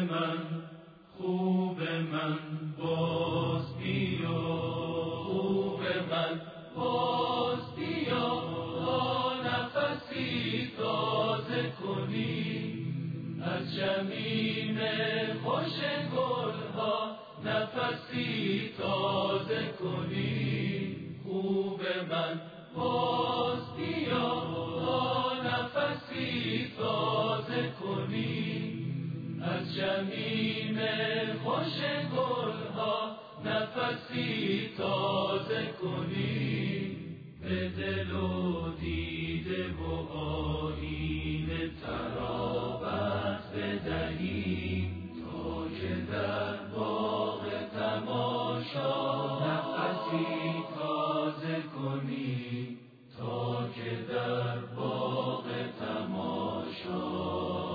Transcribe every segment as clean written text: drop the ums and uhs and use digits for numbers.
من خوب من باز بیا، خوب من باز بیا، تا نفسی تازه کنی از جمیم خوش گلها، نفسی تازه کنی. خوب من باز بیا، تا نفسی تازه کنی از جمیم خوش گلها، نفسی تازه کنی. به دل و دیده و آیینه ترابت بدهیم، تا که در باغ تماشا نفسی تازه کنی، تا که در باغ تماشا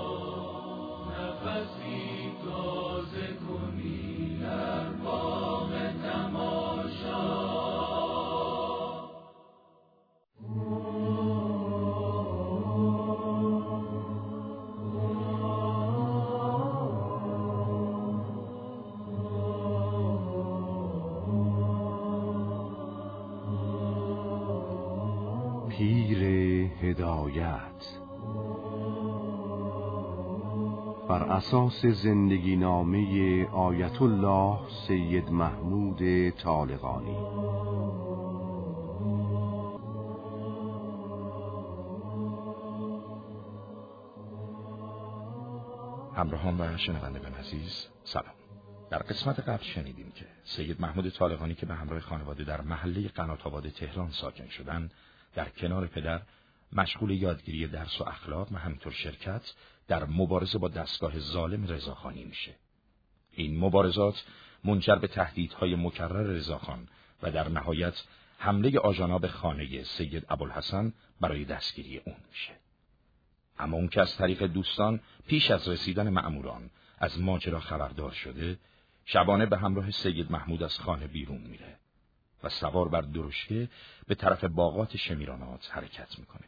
نفسی تازه کنی، در باغ تماشا. پیر هدایت بر اساس زندگی نامه آیت الله سید محمود طالقانی. همراهان و شنوندگان عزیز، سلام. در قسمت قبل شنیدیم که سید محمود طالقانی که به همراه خانواده در محله قنات‌آباد تهران ساکن شدند، در کنار پدر مشغول یادگیری درس و اخلاق و همینطور شرکت در مبارزه با دستگاه ظالم رضاخانی میشه. این مبارزات منجر به تهدیدهای مکرر رضاخان و در نهایت حمله آژانا به خانه سید ابوالحسن برای دستگیری اون میشه. اما اون که از طریق دوستان پیش از رسیدن مأموران از ماجرا خبردار شده، شبانه به همراه سید محمود از خانه بیرون میره و سوار بر درشکه به طرف باغات شمیرانات حرکت میکنه.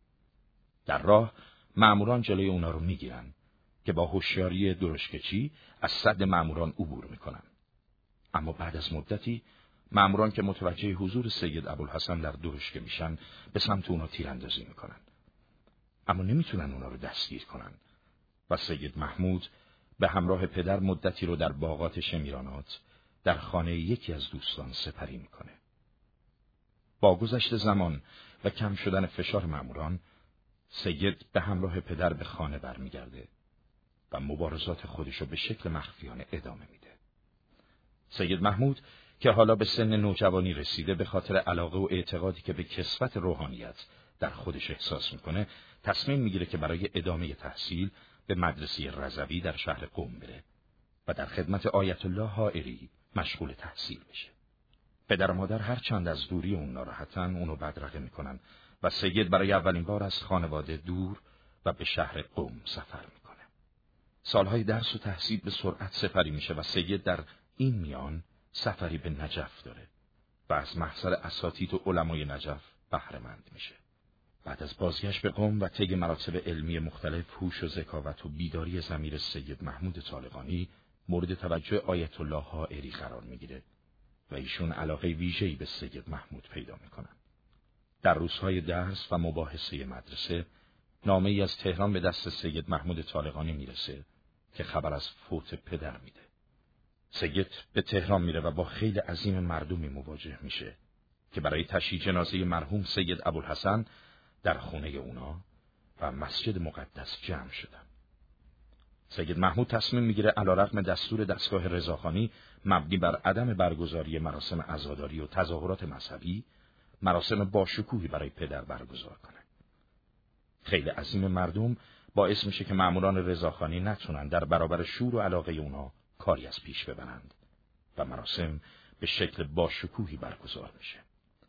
در راه مأموران جلوی اونا رو میگیرن که با هوشیاری درشکه‌چی از سد مأموران عبور میکنن. اما بعد از مدتی مأموران که متوجه حضور سید ابوالحسن در درشکه میشن، به سمت اونا تیراندازی میکنن. اما نمیتونن اونا رو دستگیر کنن و سید محمود به همراه پدر مدتی رو در باغات شمیرانات در خانه یکی از دوستان سپری میکنه. با گذشت زمان و کم شدن فشار مأموران، سید به همراه پدر به خانه برمیگرده و مبارزات خودشو به شکل مخفیانه ادامه میده. سید محمود که حالا به سن نوجوانی رسیده، به خاطر علاقه و اعتقادی که به کسوت روحانیت در خودش احساس میکنه، تصمیم میگیره که برای ادامه تحصیل به مدرسه رضوی در شهر قم بره و در خدمت آیت الله حائری مشغول تحصیل بشه. پدر و مادر هر چند از دوری اون ناراحتن، اونو بدرقه میکنن و سید برای اولین بار از خانواده دور و به شهر قم سفر میکنه. سالهای درس و تحصیل به سرعت سپری میشه و سید در این میان سفری به نجف داره و از محضر اساتید و علمای نجف بهره مند میشه. بعد از بازگشت به قم و طی مراتب علمی مختلف، هوش و ذکاوت و بیداری ضمیر سید محمود طالقانی مورد توجه آیت الله حائری قرار میگیره و ایشون علاقه ویژه‌ای به سید محمود پیدا میکنن. در روزهای درس و مباحثه مدرسه، نامه‌ای از تهران به دست سید محمود طالقانی میرسه که خبر از فوت پدر میده. سید به تهران میره و با خیل عظیم مردمی مواجه میشه که برای تشییع جنازه مرحوم سید ابوالحسن در خونه اونا و مسجد مقدس جمع شدن. سید محمود تصمیم میگیره علیرغم دستور دستگاه رضاخانی مبنی بر عدم برگزاری مراسم عزاداری و تظاهرات مذهبی، مراسم باشکوهی برای پدر برگزار کنه. خیلی عظیم مردم باعث میشه که مأموران رضاخانی نتونن در برابر شور و علاقه اونا کاری از پیش ببرند و مراسم به شکل باشکوهی برگزار میشه.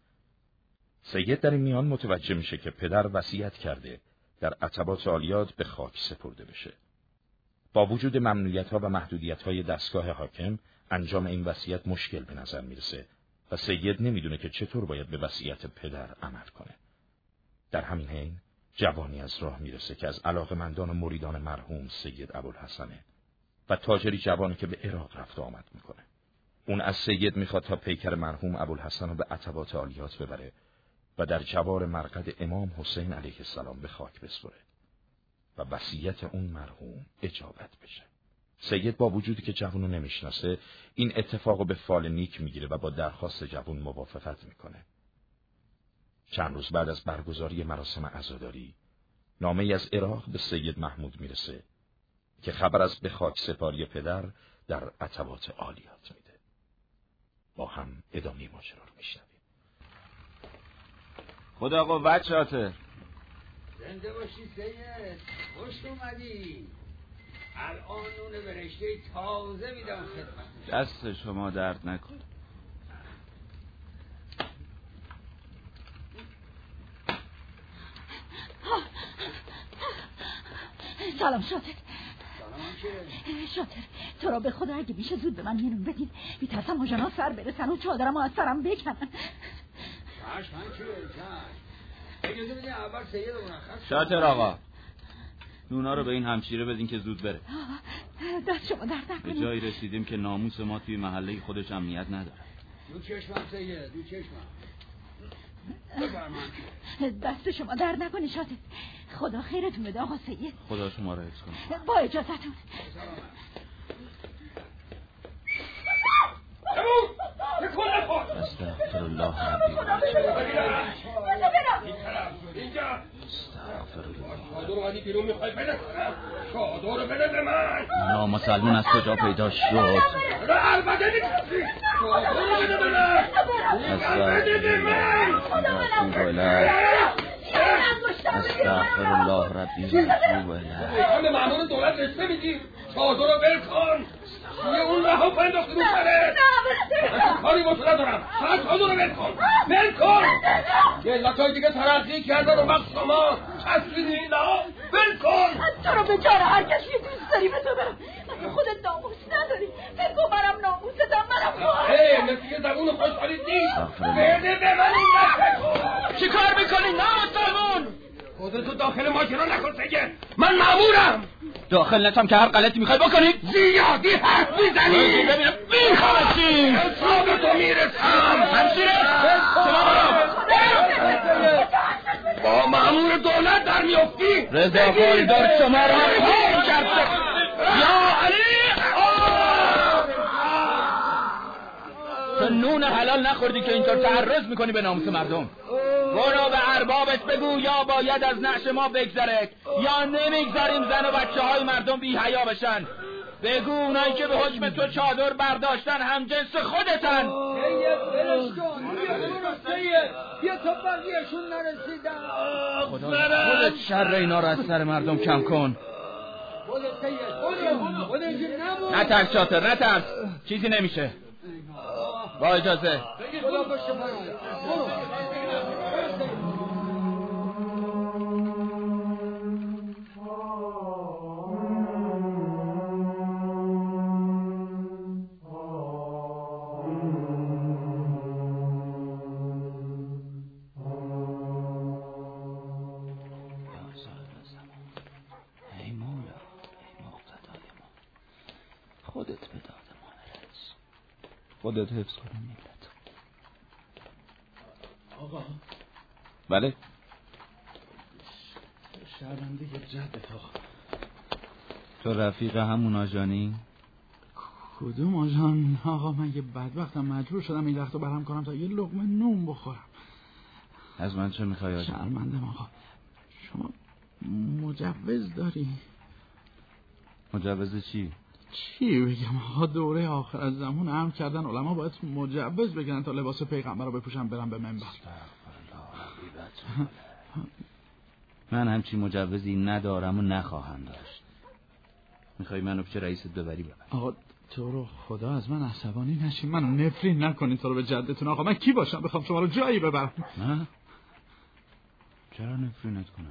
سید در این میان متوجه میشه که پدر وصیت کرده در عتبات عالیات به خاک سپرده بشه. با وجود ممنوعیت‌ها و محدودیت‌های دستگاه حاکم، انجام این وصیت مشکل به نظر میرسه و سید نمیدونه که چطور باید به وصیت پدر عمل کنه. در همین حین جوانی از راه میرسه که از علاقه‌مندان و مریدان مرحوم سید ابوالحسنه و تاجری جوانی که به عراق رفت و آمد میکنه. اون از سید میخواد تا پیکر مرحوم ابوالحسن رو به عتبات عالیات ببره و در جوار مرقد امام حسین علیه السلام به خاک بسپره و وصیت اون مرحوم اجابت بشه. سید با وجودی که جوانو نمیشناسه این اتفاقو به فال نیک میگیره و با درخواست جوان موافقت میکنه. چند روز بعد از برگزاری مراسم عزاداری نامه‌ای از عراق به سید محمود میرسه که خبر از به خاک سپاری پدر در عتبات عالیات میده. با هم ادامه ماجرا رو میشنویم. خدا قوت شاطر. زنده باشی سید، خوش اومدی. الان نون برشته تازه میدم خدمت. دست شما درد نکن. سلام شاطر. شاطر تو را به خدا اگه میشه زود به من یه نون بدین، میترسم آژانا سر برسن و چادرم از سرم بکنن. شاطر آقا، نونا رو به این همشیره بدین که زود بره. دست شما درد نکنه. به جایی رسیدیم که ناموس ما توی محله خودش امنیت نداره. دو چشمم سید، دو چشمم. دست شما درد نکنه شاطر. خدا خیرتون بده آقا سید. خدا شما رو حفظ کنه. با اجازتون. استغفر الله ربی و چادر بده به من. نامسلمون از کجا پیدا شد؟ البته نیستی. چادر بده به من. استغفر الله ربی و اتوب الیه. همه مأمور دولت رشته میدی. چادر رو ول کن. یه اون رها کن انداختی رو سره. کاری با تو ندارم. فقط چادر رو ول کن. ول کن. یه لکای دیگه ترقی کردن و وقت شما چسبیدی اینا. ول کن. تو رو به جان هر کسی دوست داری به تو برم. مگه خودت ناموس نداری؟ بگو منم ناموستم، منم خواهرم. مثل یه زبون خوشحالی نیست. بده به من این دست کن. چی کار میکنی نامسلمون؟ خودتو داخل ماجرا نکن سید. من مامورم. داخل نشم که هر غلطی میخوای بکنی؟ زیادی حرف میزنی. ببینم میخواستی حساب تو میرسم. همشیره با مامور دولت در میافتی. رضا پایدار شما را حال کرده. یا علی. تو نون حلال نخوردی که اینطور تعرض میکنی به ناموس مردم. برو به اربابت بگو یا باید از نعش ما بگذره یا نمیگذاریم زن و بچه های مردم بی حیا بشن. بگو اونایی که به حکم تو چادر برداشتن هم جنس خودتن. سید برش کن. بیا تا بقیهشون نرسیدن. خودت شر اینا رو از سر مردم کم کن. نترس شاطر نترس، چیزی نمیشه. با اجازه. خدا باشه برو. ای مولا، ای مقتدای ما، خودت به داد ما نرس، خودت حفظ کنم ملت. آقا بله شرمنده جدت آقا. تو رفیق همون آجانی؟ کدوم آجان آقا؟ من یه بدبختم مجبور شدم این وقتو برهم کنم تا یه لقمه نون بخورم. از من چه میخوای آجان؟ شرمندم آقا. شما مجوز داری؟ مجوز چی؟ چی بگم آقا؟ دوره آخر از زمان عام کردن علما باید مجوز بگیرن تا لباس پیغمبر رو بپوشن برن به منبر. من همچی مجوزی ندارم و نخواهم داشت. میخوای منو پیش رئیست ببری ببر. آقا تو رو خدا از من عصبانی نشین، منو نفرین نکنین تو رو به جدتون. آقا من کی باشم بخوام شما رو جایی ببرم؟ نه چرا نفرینت کنم؟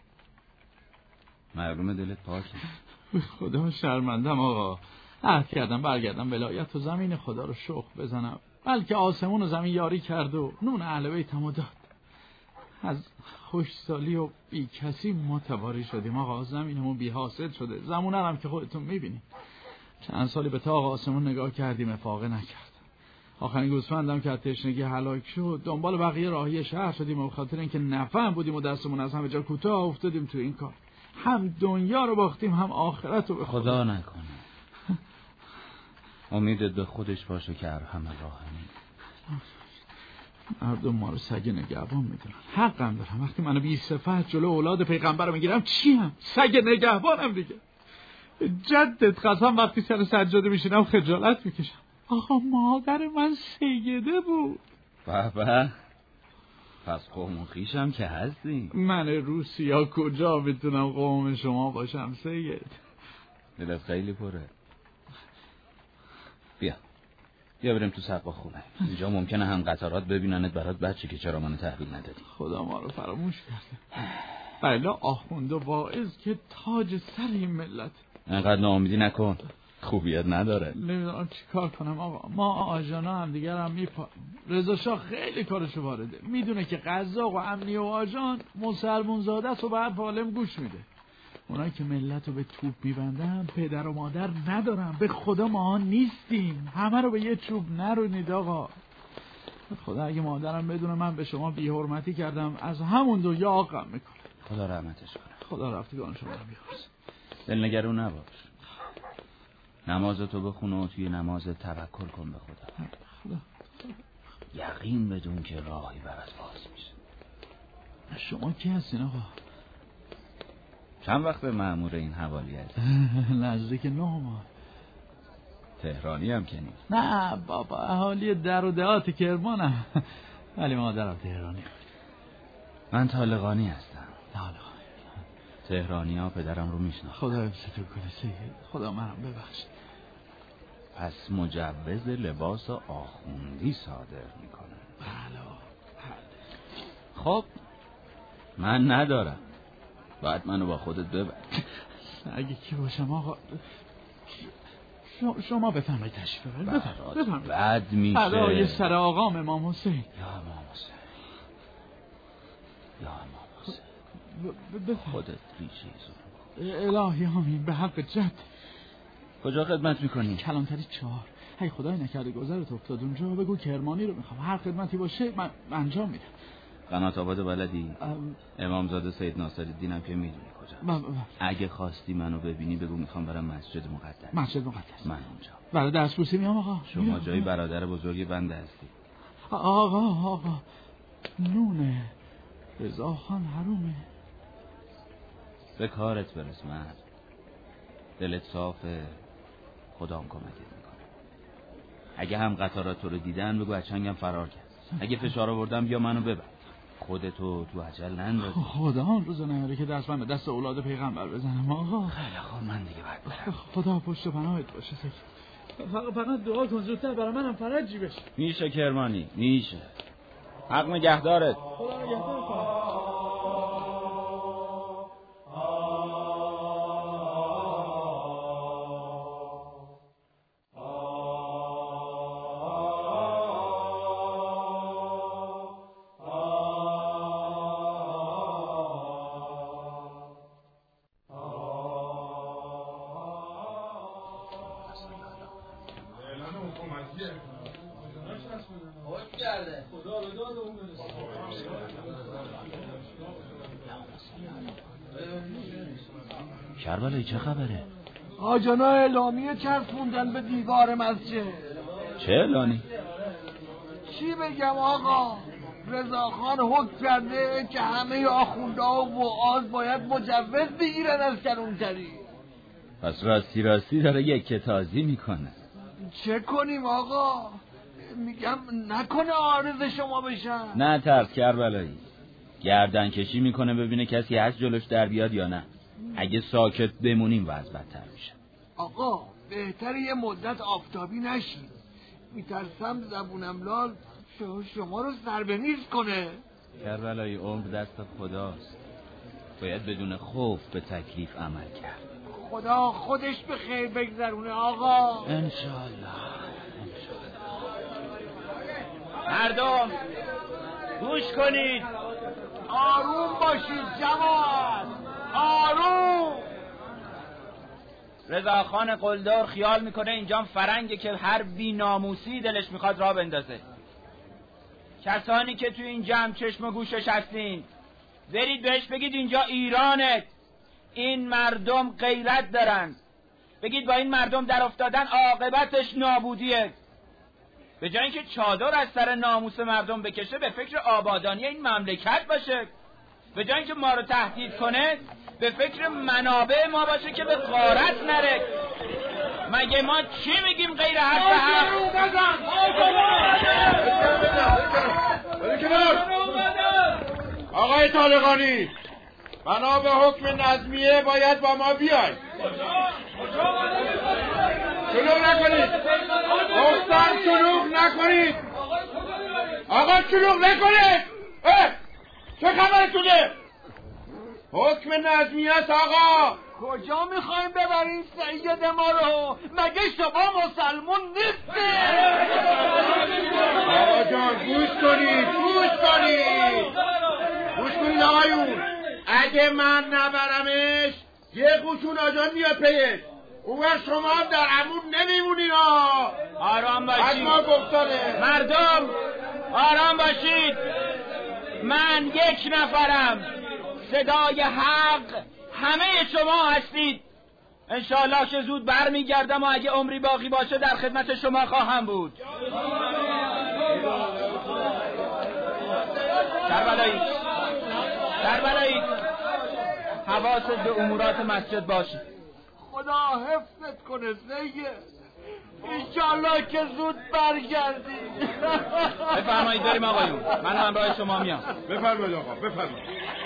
معلومه دلت پاکه. خدا شرمندم آقا. عهد کردم برگردم ولایت و زمین خدا رو شخ بزنم، بلکه آسمون و زمین یاری کرد و نون اهل بیتم داد. از خوشسالی و بی کسی متواری شدیم آقا. زمینمون بی حاصل شده، زمونه هم که خودتون میبینید. چند سالی به تاق آسمون نگاه کردیم، افاقه نکرد. آخرین گوسفندم که از تشنگی هلاک شد، دنبال بقیه راهی شهر شدیم و به خاطر اینکه نفهم بودیم و دستمون از همه جا کوتاه افتادیم تو این کار. هم دنیا رو باختیم هم آخرت رو به خدا نکنه. امیدت به خودش باشه که همه راه مردم ما رو سگ نگهبان میدونن. حقم دارم. وقتی منو بی صفت جلو اولاد پیغمبر رو میگیرم چیم؟ سگ نگهبانم دیگه. جدت قسم وقتی سر سجاده میشینم خجالت میکشم. آقا مادر من سیده بود. بابا پس قوم خویشم که هستی. من روسیا کجا میتونم قوم شما باشم سید؟ دلت خیلی پره. بیا بریم تو سقا خونه. اینجا ممکنه هم قطارات ببیننت برات بچه که چرا منو تحویل ندادی. خدا ما رو فراموش کرده. بله آخوند و واعظ که تاج سر این ملت. انقدر ناامیدی نکن، خوبیت نداره. نمیدونم چی کار کنم آقا. ما آژانا هم دیگر هم رضا شاه خیلی کارشو وارده. میدونه که قزاق و امنیه و آژان مسلمون زاده است و به حرف عالم گوش میده. اونایی که ملت رو به توپ میبندن پدر و مادر ندارن. به خدا ما نیستیم. همه رو به یه چوب نرونید آقا. خدا اگه مادرم بدونه من به شما بی حرمتی کردم از همون دنیا آقم میکنه. خدا رحمتش کنه. خدا رفتگان شما رو بیارز. دلنگرون نباش. نمازتو بخون و توی نماز توکل کن به خدا. یقین بدون که راهی برات باز میشه. شما کی هستین آقا؟ چند وقت مأمور این حوالی هستی؟ نزدیک 9 ماه. تهرانی هم که نیست؟ نه بابا اهالی در و دهات کرمانم. ولی مادرم تهرانی. من طالقانی هستم. طالقانی. تهرانی ها پدرم رو میشناسن. خدا حفظتون کنه سید. خدا منم ببخش. پس مجوز لباس آخوندی صادر میکنه. بله. خب من ندارم. باید منو با خودت ببر. اگه کی باشم آقا؟ شما بفرمایید تشریف بفرمایید. بد میشه. برای سر آقام امام حسین. یا امام حسین. خودت ریشه الهی آمین به حق جد. کجا خدمت میکنی؟ کلانتری 4. هی خدای نکرده گذرت افتاد اونجا بگو کرمانی رو میخوام. هر خدمتی باشه من انجام میدم. قنات آباد بلدی؟ امامزاده سید ناصرالدین هم که میدونی کجا. اگه خواستی منو ببینی بگو میخوام برم مسجد مقدس. مسجد مقدس من اونجا. برای دستبوسی میام آقا. شما جای برادر بزرگ بنده هستی. آقا نونه رضا خان حرومه. به کارت برس مرد. دلت صافه. خدام کمکت میکنه. اگه هم قطارات رو دیدن بگو از چنگم فرار کرد. اگه فشار آوردم بیا منو ببر. خودتو تو عجل ننداز. خدا اون روزو نیاره که دست من به دست اولاد پیغمبر بزنم آقا. خیلی خوب من دیگه باید برم. خدا پشت و پناهت باشه سید. فقط دعا کن زودتر برای منم فرجی بشه. میشه کرمانی میشه. حق نگهدارت. خدا نگهدارت کنه. کربلایی چه خبره؟ آجانا اعلامیه چسبوندن به دیوار مسجد. چه اعلانی؟ چی بگم آقا؟ رضاخان حکم کرده که همه آخوندها و وعاظ باید مجوز بگیرن از کلانتری. پس راستی داره یک تازی میکنه. چه کنیم آقا؟ میگم نکنه عارض شما بشن. نه ترس کربلایی. گردن کشی میکنه ببینه کسی هست جلوش در بیاد یا نه. اگه ساکت بمونیم وضع بدتر میشه. آقا بهتر یه مدت آفتابی نشین. میترسم زبونم لال شما رو سربنیز کنه. کربلایی عمر دست خداست. باید بدون خوف به تکلیف عمل کرد. خدا خودش به خیر بگذرونه آقا. انشالله. مردم گوش کنید. آروم باشید جوان. آروم. رضاخان قلدر خیال میکنه اینجا فرنگه که هر بی ناموسی دلش میخواد راه بندازه. کسانی که تو این جمع چشم و گوشش هستین، برید بهش بگید اینجا ایرانه، این مردم غیرت دارن، بگید با این مردم در افتادن عاقبتش نابودیه. به جای اینکه چادر از سر ناموس مردم بکشه به فکر آبادانی این مملکت باشه، به جای اینکه ما رو تهدید کنه به فکر منابع ما باشه که به غارت نره. مگه ما چی میگیم غیر حرف حق؟ آقای طالقانی، بنا به حکم نظمیه باید با ما بیاید. شلوغ نکنید. گفتم شلوغ نکنید. آقا شلوغ نکنید. چه خبرتونه؟ حکم نظمیه است آقا. کجا میخوایم ببرین سید ما رو؟ مگه شما مسلمون نیستید؟ آقا جان گوش کنید آقایون. اگه من نبرمش یه قوچون آجان میاد پیش، اون شما هم در امون نمیمونین ها. آرام باشید ما گفتاره مردم، آرام باشید. من یک نفرم، صدای حق همه شما هستید. انشاءالله که زود برمیگردم و اگه عمری باقی باشه در خدمت شما خواهم بود. کربلایی حواست به امورات مسجد باشه. خدا حفظت کنه سید. انشالله که زود برگردی. بفرمایید بریم آقایون، من همراه شما میام. بفرمایید آقا بفرمایید.